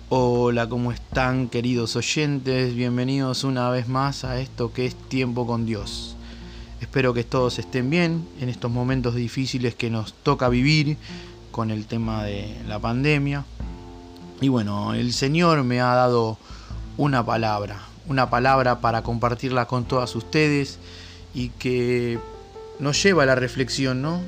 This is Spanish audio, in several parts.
Hola, ¿cómo están, queridos oyentes? Bienvenidos una vez más a esto que es Tiempo con Dios. Espero que todos estén bien en estos momentos difíciles que nos toca vivir con el tema de la pandemia. Y bueno, el Señor me ha dado una palabra para compartirla con todas ustedes y que nos lleva a la reflexión, ¿no?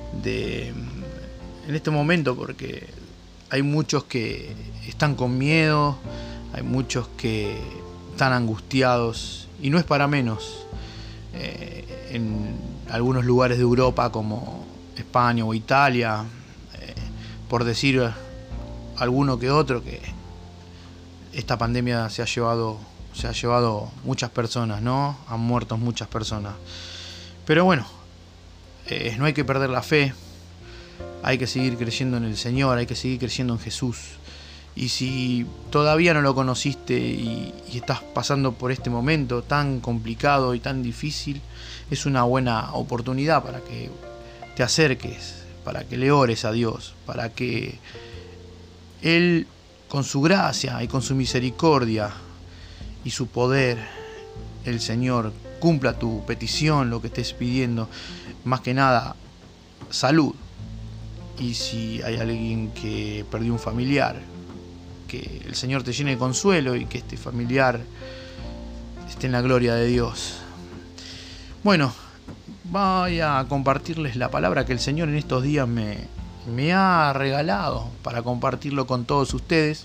En este momento, porque hay muchos que están con miedo, hay muchos que están angustiados y no es para menos. En algunos lugares de Europa como España o Italia, por decir alguno que otro, que esta pandemia se ha llevado muchas personas, ¿no? Han muerto muchas personas. Pero bueno, no hay que perder la fe. Hay que seguir creyendo en el Señor, hay que seguir creyendo en Jesús. Y si todavía no lo conociste y estás pasando por este momento tan complicado y tan difícil, es una buena oportunidad para que te acerques, para que le ores a Dios, para que Él, con su gracia y con su misericordia y su poder, el Señor cumpla tu petición, lo que estés pidiendo. Más que nada, salud. Y si hay alguien que perdió un familiar, que el Señor te llene de consuelo y que este familiar esté en la gloria de Dios. Bueno, voy a compartirles la palabra que el Señor en estos días me ha regalado para compartirlo con todos ustedes.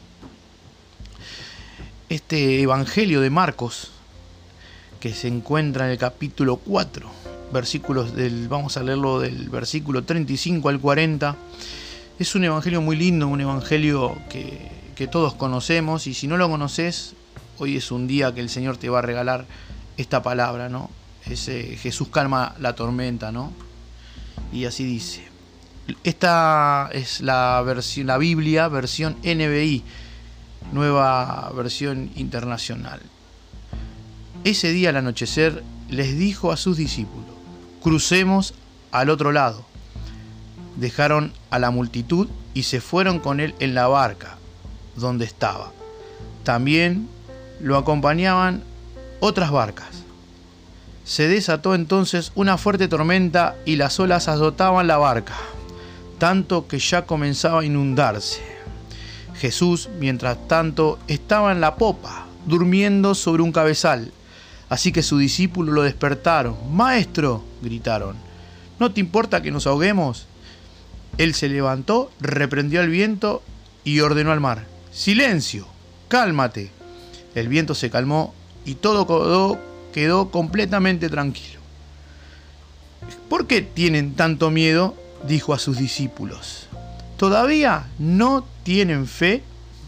Este Evangelio de Marcos, que se encuentra en el capítulo 4, vamos a leerlo del versículo 35 al 40. Es un evangelio muy lindo, un evangelio que todos conocemos, y si no lo conoces, hoy es un día que el Señor te va a regalar esta palabra, ¿no? Jesús calma la tormenta, ¿no? Y así dice. Esta es la Biblia, versión NBI, nueva versión internacional. Ese día al anochecer les dijo a sus discípulos: crucemos al otro lado. Dejaron a la multitud y se fueron con él en la barca donde estaba. También lo acompañaban otras barcas. Se desató entonces una fuerte tormenta y las olas azotaban la barca, tanto que ya comenzaba a inundarse. Jesús, mientras tanto, estaba en la popa, durmiendo sobre un cabezal. Así que sus discípulos lo despertaron. «¡Maestro!», gritaron, «¿no te importa que nos ahoguemos?». Él se levantó, reprendió al viento y ordenó al mar: «¡Silencio! ¡Cálmate!». El viento se calmó y todo quedó completamente tranquilo. «¿Por qué tienen tanto miedo?», dijo a sus discípulos. «¿Todavía no tienen fe?».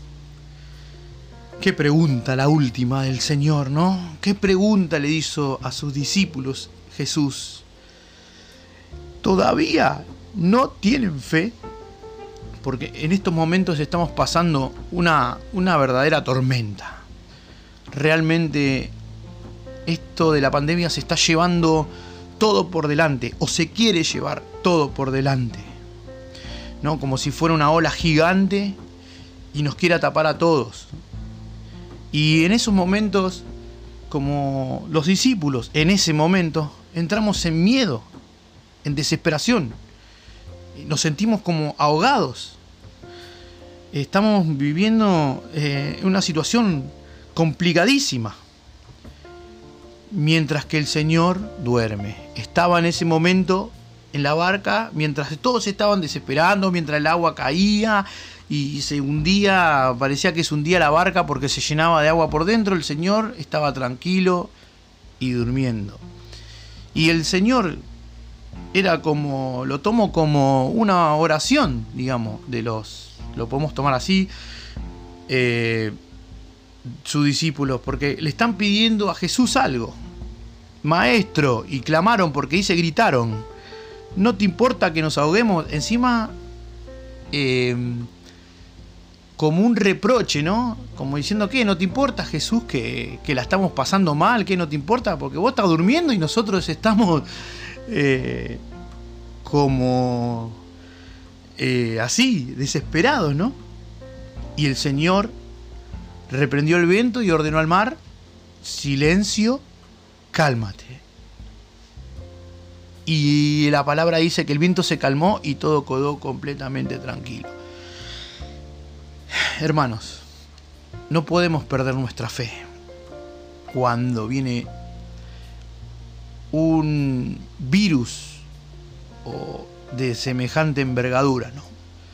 Qué pregunta la última del Señor, ¿no? Qué pregunta le hizo a sus discípulos Jesús. ¿Todavía no tienen fe? Porque en estos momentos estamos pasando una verdadera tormenta. Realmente esto de la pandemia se está llevando todo por delante, o se quiere llevar todo por delante, ¿no? Como si fuera una ola gigante y nos quiera tapar a todos. Y en esos momentos, como los discípulos, en ese momento, entramos en miedo, en desesperación. Nos sentimos como ahogados. Estamos viviendo una situación complicadísima. Mientras que el Señor duerme. Estaba en ese momento en la barca, mientras todos estaban desesperando, mientras el agua caía y se hundía, parecía que se hundía la barca porque se llenaba de agua por dentro. El Señor estaba tranquilo y durmiendo. Y el Señor lo tomo como una oración, digamos, lo podemos tomar así, sus discípulos, porque le están pidiendo a Jesús algo. «Maestro», y clamaron, porque dice gritaron, «¿no te importa que nos ahoguemos?». Encima, como un reproche, ¿no? Como diciendo: ¿qué? ¿No te importa, Jesús, que la estamos pasando mal? ¿Qué no te importa? Porque vos estás durmiendo y nosotros estamos así, desesperados, ¿no? Y el Señor reprendió el viento y ordenó al mar: silencio, cálmate. Y la palabra dice que el viento se calmó y todo quedó completamente tranquilo. Hermanos, no podemos perder nuestra fe cuando viene un virus o de semejante envergadura, ¿no?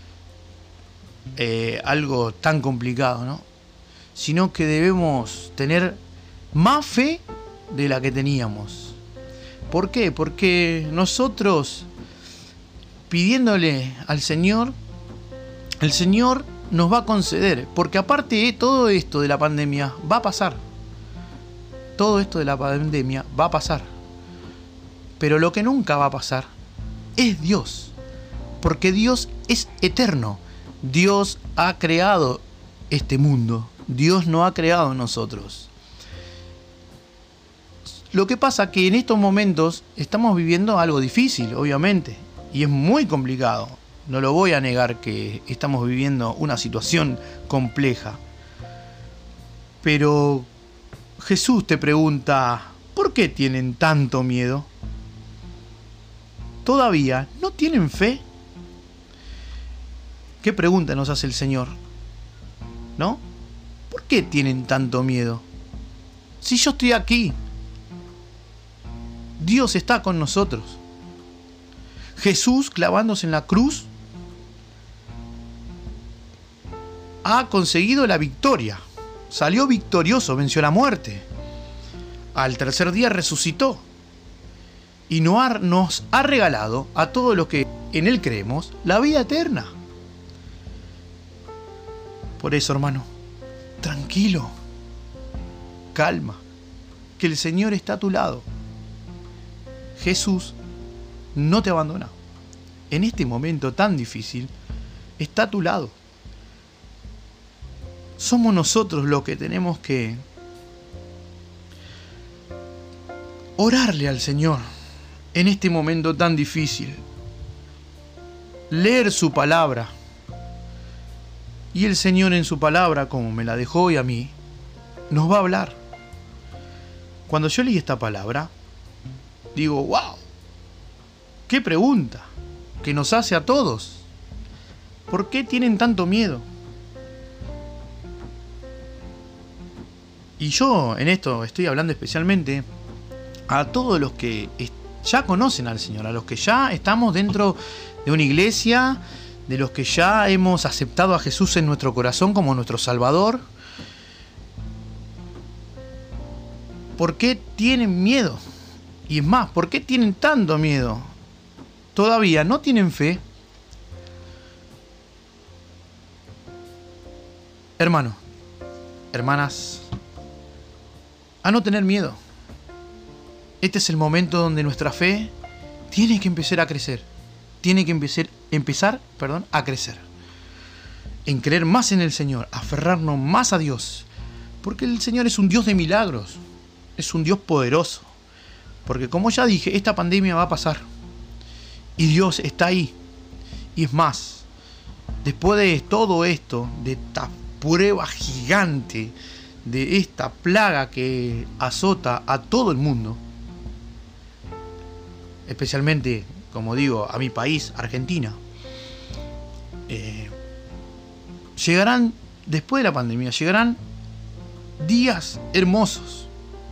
Algo tan complicado, ¿no? Sino que debemos tener más fe de la que teníamos. ¿Por qué? Porque nosotros, pidiéndole al Señor, el Señor nos va a conceder. Porque aparte de todo esto de la pandemia, va a pasar. Todo esto de la pandemia va a pasar. Pero lo que nunca va a pasar es Dios. Porque Dios es eterno. Dios ha creado este mundo. Dios no ha creado nosotros. Lo que pasa es que en estos momentos estamos viviendo algo difícil, obviamente. Y es muy complicado. No lo voy a negar que estamos viviendo una situación compleja. Pero Jesús te pregunta: ¿por qué tienen tanto miedo? ¿Todavía no tienen fe? ¿Qué pregunta nos hace el Señor? ¿No? ¿Por qué tienen tanto miedo? Si yo estoy aquí, Dios está con nosotros. Jesús, clavándose en la cruz, ha conseguido la victoria. Salió victorioso, venció la muerte. Al tercer día resucitó. Y nos ha regalado a todos los que en Él creemos la vida eterna. Por eso, hermano, tranquilo, calma, que el Señor está a tu lado. Jesús no te abandona. En este momento tan difícil, está a tu lado. Somos nosotros los que tenemos que orarle al Señor en este momento tan difícil. Leer su palabra. Y el Señor en su palabra, como me la dejó hoy a mí, nos va a hablar. Cuando yo leí esta palabra, digo: ¡wow! ¡Qué pregunta! Que nos hace a todos. ¿Por qué tienen tanto miedo? Y yo en esto estoy hablando especialmente a todos los que ya conocen al Señor, a los que ya estamos dentro de una iglesia, de los que ya hemos aceptado a Jesús en nuestro corazón como nuestro Salvador. ¿Por qué tienen miedo? Y es más, ¿por qué tienen tanto miedo? ¿Todavía no tienen fe? Hermanos, hermanas, a no tener miedo. Este es el momento donde nuestra fe tiene que empezar a crecer. Tiene que empezar a crecer. En creer más en el Señor, aferrarnos más a Dios. Porque el Señor es un Dios de milagros. Es un Dios poderoso. Porque como ya dije, esta pandemia va a pasar. Y Dios está ahí. Y es más, después de todo esto, de esta prueba gigante, de esta plaga que azota a todo el mundo, especialmente, como digo, a mi país, Argentina, llegarán, después de la pandemia, llegarán días hermosos.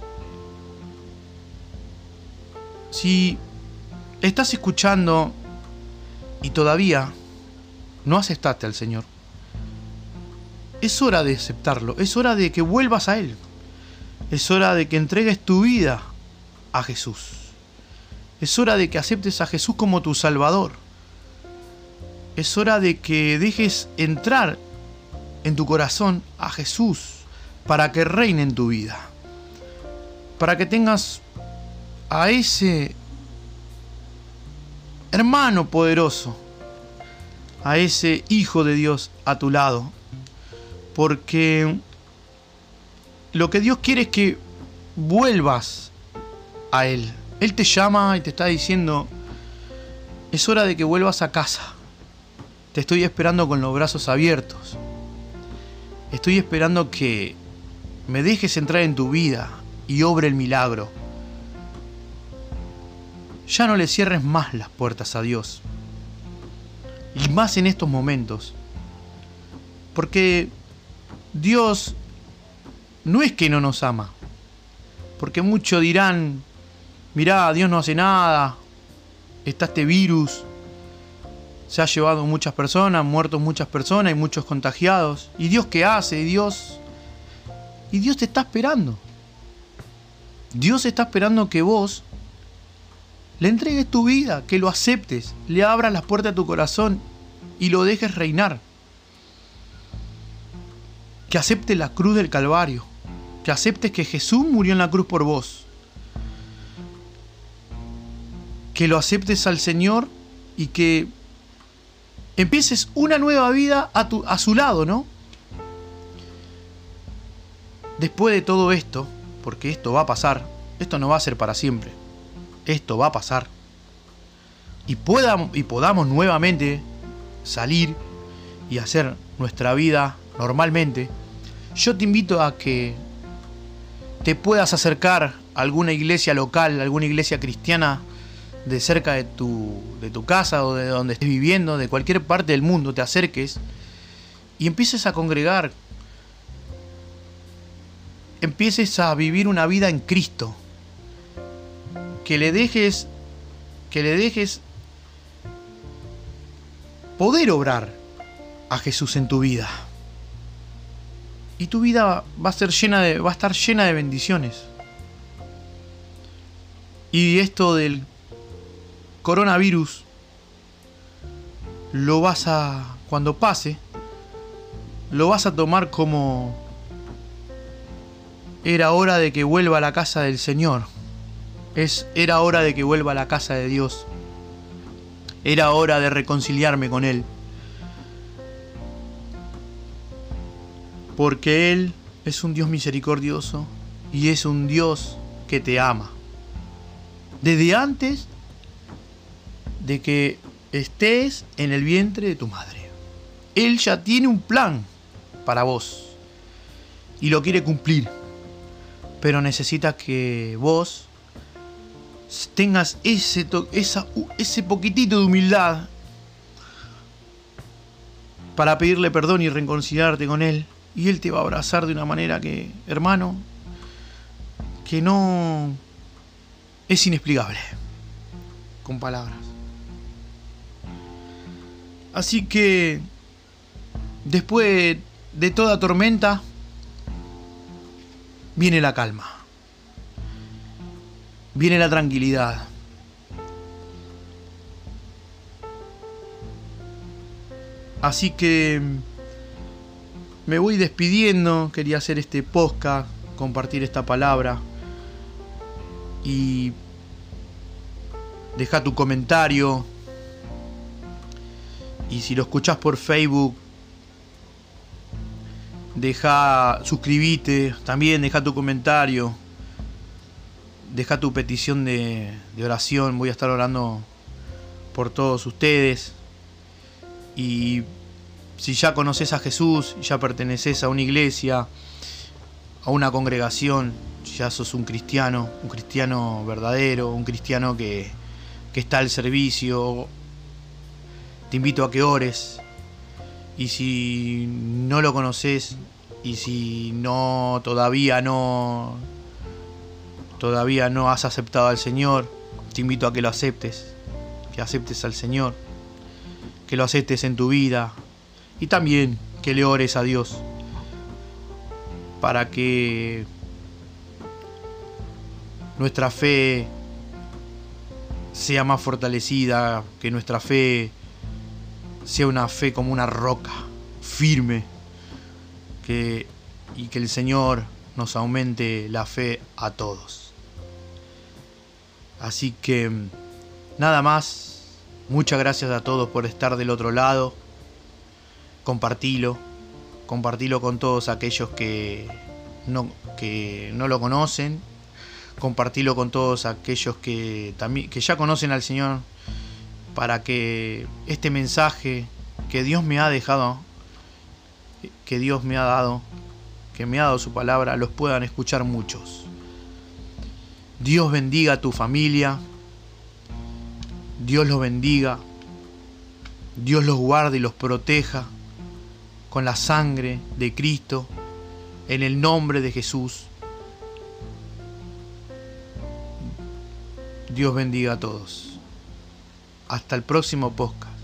Si estás escuchando y todavía no aceptaste al Señor, es hora de aceptarlo, es hora de que vuelvas a Él, es hora de que entregues tu vida a Jesús, es hora de que aceptes a Jesús como tu Salvador, es hora de que dejes entrar en tu corazón a Jesús para que reine en tu vida, para que tengas a ese hermano poderoso, a ese Hijo de Dios a tu lado, porque lo que Dios quiere es que vuelvas a Él. Él te llama y te está diciendo: es hora de que vuelvas a casa. Te estoy esperando con los brazos abiertos. Estoy esperando que me dejes entrar en tu vida y obre el milagro. Ya no le cierres más las puertas a Dios. Y más en estos momentos. Porque Dios no es que no nos ama. Porque muchos dirán, mirá, Dios no hace nada. Está este virus. Se ha llevado muchas personas, han muerto muchas personas y muchos contagiados. ¿Y Dios qué hace? Y Dios te está esperando. Dios está esperando que vos le entregues tu vida, que lo aceptes, le abras las puertas de tu corazón y lo dejes reinar. Que aceptes la cruz del Calvario. Que aceptes que Jesús murió en la cruz por vos. Que lo aceptes al Señor y que empieces una nueva vida a su lado, ¿no? Después de todo esto, porque esto va a pasar, esto no va a ser para siempre. Esto va a pasar. Y podamos nuevamente salir y hacer nuestra vida normalmente. Yo te invito a que te puedas acercar a alguna iglesia local, alguna iglesia cristiana de cerca de tu casa o de donde estés viviendo, de cualquier parte del mundo, te acerques y empieces a congregar. Empieces a vivir una vida en Cristo. Que le dejes poder obrar a Jesús en tu vida. Y tu vida va a estar llena de bendiciones. Y esto del coronavirus cuando pase, lo vas a tomar como era hora de que vuelva a la casa del Señor. Era hora de que vuelva a la casa de Dios. Era hora de reconciliarme con Él. Porque Él es un Dios misericordioso y es un Dios que te ama. Desde antes de que estés en el vientre de tu madre. Él ya tiene un plan para vos y lo quiere cumplir. Pero necesita que vos tengas ese poquitito de humildad para pedirle perdón y reconciliarte con Él. Y Él te va a abrazar de una manera que, hermano, que no es inexplicable con palabras. Así que después de toda tormenta viene la calma. Viene la tranquilidad. Así que me voy despidiendo. Quería hacer este podcast, compartir esta palabra. Y deja tu comentario. Y si lo escuchás por Facebook, suscribite. También deja tu comentario. Deja tu petición de oración. Voy a estar orando por todos ustedes. Y si ya conoces a Jesús, ya perteneces a una iglesia, a una congregación, ya sos un cristiano verdadero, un cristiano que está al servicio, te invito a que ores. Y si no lo conoces, y si todavía no has aceptado al Señor, te invito a que lo aceptes, que aceptes al Señor, que lo aceptes en tu vida y también que le ores a Dios para que nuestra fe sea más fortalecida, que nuestra fe sea una fe como una roca firme, y que el Señor nos aumente la fe a todos. Así que nada más. Muchas gracias a todos por estar del otro lado. Compartilo con todos aquellos que no lo conocen. Compartilo con todos aquellos que ya conocen al Señor, para que este mensaje que Dios me ha dejado, que Dios me ha dado, que me ha dado su palabra los puedan escuchar muchos. Dios bendiga a tu familia. Dios los bendiga. Dios los guarde y los proteja con la sangre de Cristo, en el nombre de Jesús. Dios bendiga a todos. Hasta el próximo podcast.